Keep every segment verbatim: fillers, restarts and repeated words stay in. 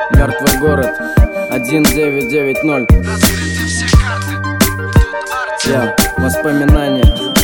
Мертвый город один девять девять ноль. Я, воспоминания.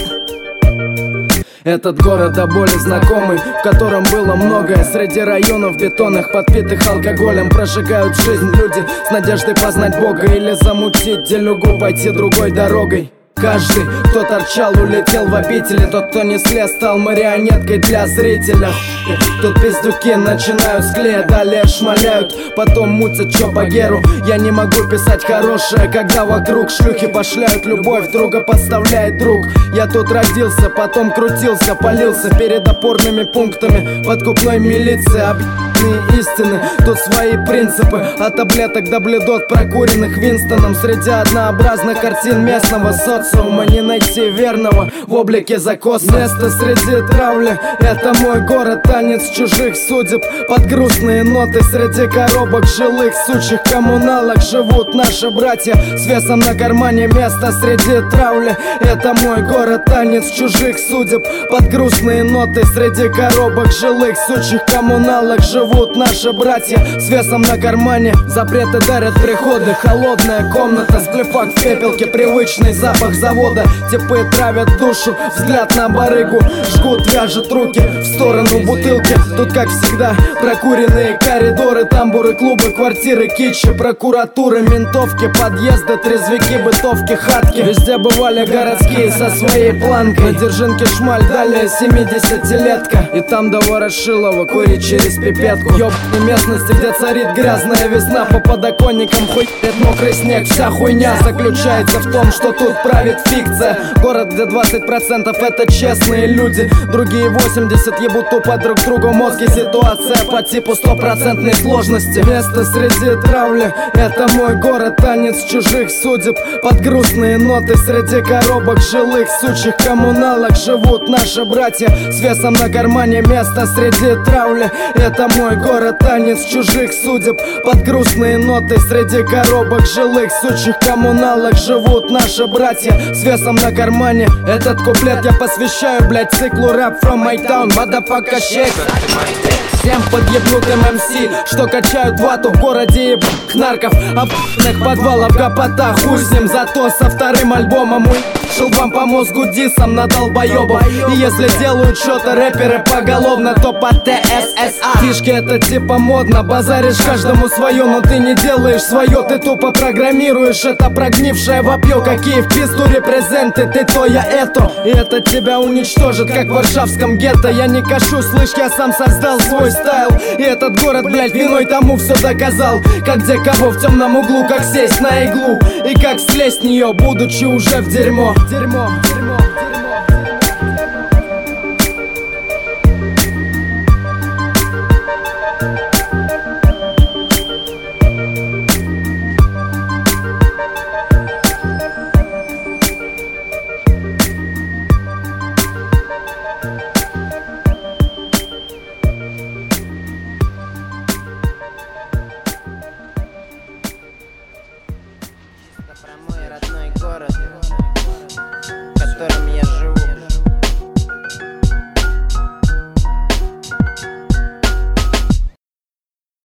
Этот город до боли знакомый, в котором было многое. Среди районов бетонных, подпитых алкоголем, прожигают жизнь люди с надеждой познать Бога или замутить делюгу, пойти другой дорогой. Каждый, кто торчал, улетел в обители. Тот, кто не слез, стал марионеткой для зрителя. Тут пиздюки начинают склея, далее шмаляют, потом мутят чё по геру. Я не могу писать хорошее, когда вокруг шлюхи пошляют. Любовь друга подставляет друг. Я тут родился, потом крутился, палился перед опорными пунктами подкупной милиции. Объебанные истины, тут свои принципы. От таблеток до блюдот, прокуренных Винстоном. Среди однообразных картин местного социума не найти верного в облике закос. Место среди травли, это мой город. Танец чужих судеб под грустные ноты. Среди коробок жилых сучьих коммуналок живут наши братья с весом на кармане. Место среди травли, это мой город. Танец чужих судеб под грустные ноты. Среди коробок жилых сучьих коммуналок живут наши братья с весом на кармане. Запреты дарят приходы, холодная комната, сплефак в пепелке, привычный запах завода. Типы травят душу, взгляд на барыгу, жгут, вяжут руки в сторону бутылки. Тут, как всегда, прокуренные коридоры, тамбуры, клубы, квартиры, китчи, прокуратуры, ментовки, подъезды, трезвики, бытовки, хатки. Везде бывали городские со своей планкой. На Дзержинке шмаль, далее семидесятилетка. И там до Ворошилова курить через пипетку. Ёбаной местности, где царит грязная весна. По подоконникам хуйнет мокрый снег. Вся хуйня заключается в том, что тут правит фикция. Город, где двадцать процентов это честные люди, другие восемьдесят ебут тупо друг другу мозги. Ситуация по типу стопроцентной сложности. Место среди травли, это мой город. Танец чужих судеб под грустные ноты. Среди коробок жилых сучьих коммуналок живут наши братья с весом на кармане. Место среди травли, это мой город. Танец чужих судеб под грустные ноты. Среди коробок жилых сучьих коммуналок живут наши братья с весом на кармане. Этот куплет я посвящаю, блять, циклу Rap from my town, motherfucker shake. Всем подъебнутым эм си, что качают вату в городе ебаных нарков, объебанных подвалов, гопота, хуй с ним. Зато со вторым альбомом уебал вам по мозгу дисом на долбоебов. И если делают что-то рэперы поголовно, то по тэ эс эс а. Фишки это типа модно, базаришь каждому свое, но ты не делаешь свое, ты тупо программируешь это прогнившее вопье. Какие в пизду репрезенты, ты то, я это. И это тебя уничтожит, как в варшавском гетто. Я не кашу, слышь, я сам создал свой стайл. И этот город, блять, виной тому все доказал. Как где кого в темном углу, как сесть на иглу и как слезть с нее, будучи уже в дерьмо. Дерьмо, дерьмо, дерьмо. Про мой родной город.